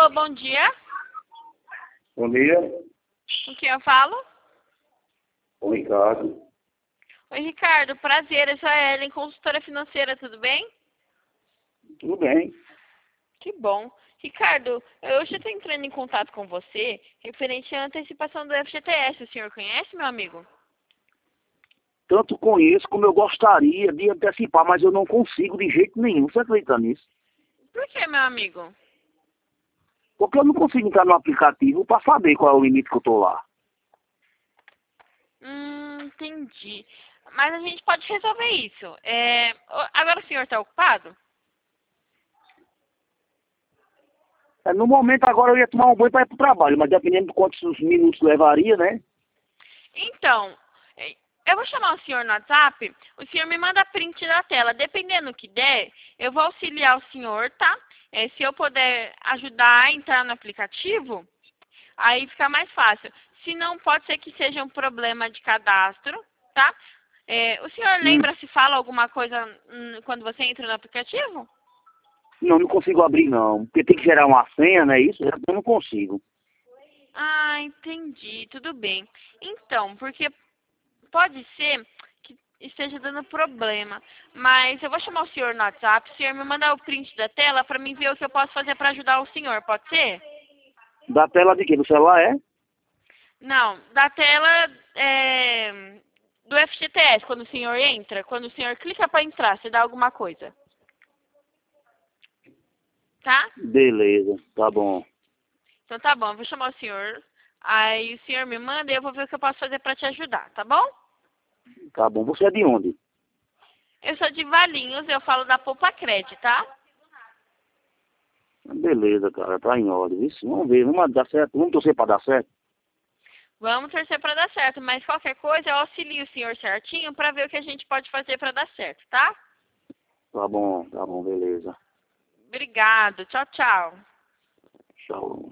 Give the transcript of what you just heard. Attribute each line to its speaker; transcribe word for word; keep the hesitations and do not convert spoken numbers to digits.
Speaker 1: Alô, bom dia.
Speaker 2: Bom dia,
Speaker 1: Com quem eu falo?
Speaker 2: o Ricardo.
Speaker 1: Oi, Ricardo. Prazer, eu sou a Ellen, consultora financeira, tudo bem?
Speaker 2: Tudo bem?
Speaker 1: Que bom. Ricardo, eu já estou entrando em contato com você referente à antecipação do F G T S. O senhor conhece, meu amigo?
Speaker 2: Tanto conheço como eu gostaria de antecipar, mas eu não consigo de jeito nenhum. Você acredita nisso?
Speaker 1: Por que, meu amigo?
Speaker 2: Porque eu não consigo entrar no aplicativo para saber qual é o limite que eu tô lá.
Speaker 1: Hum, entendi. Mas a gente pode resolver isso. É... Agora o senhor está ocupado?
Speaker 2: É, no momento agora eu ia tomar um banho para ir pro trabalho, mas dependendo de quantos minutos levaria, né?
Speaker 1: Então, eu vou chamar o senhor no WhatsApp, o senhor me manda print da tela. Dependendo do que der, eu vou auxiliar o senhor, tá? É, se eu puder ajudar a entrar no aplicativo, aí fica mais fácil. Se não, pode ser que seja um problema de cadastro, tá? É, o senhor
Speaker 2: Hum,
Speaker 1: lembra se fala alguma coisa hum, quando você entra no aplicativo?
Speaker 2: não, não consigo abrir não. Porque tem que gerar uma senha, não é isso? Eu não consigo.
Speaker 1: Ah, entendi. Tudo bem. Então, porque pode ser que esteja dando problema, mas eu vou chamar o senhor no WhatsApp, o senhor me mandar o print da tela para mim ver o que eu posso fazer para ajudar o senhor, pode ser?
Speaker 2: Da tela de quê? Do celular é?
Speaker 1: Não, da tela é, do F G T S, quando o senhor entra, quando o senhor clica para entrar, você dá alguma coisa, tá?
Speaker 2: Beleza, tá bom.
Speaker 1: Então tá bom, eu vou chamar o senhor, aí o senhor me manda e eu vou ver o que eu posso fazer para te ajudar, tá bom?
Speaker 2: Tá bom. Você é de onde?
Speaker 1: Eu sou de Valinhos, eu falo da Poupa Cred, tá?
Speaker 2: Beleza, cara, tá em ordem. Isso, vamos ver, vamos dar certo. Vamos torcer para dar certo?
Speaker 1: Vamos torcer para dar certo, mas qualquer coisa eu auxilio o senhor certinho para ver o que a gente pode fazer para dar certo, tá?
Speaker 2: Tá bom, tá bom, beleza.
Speaker 1: Obrigado. Tchau, tchau.
Speaker 2: Tchau.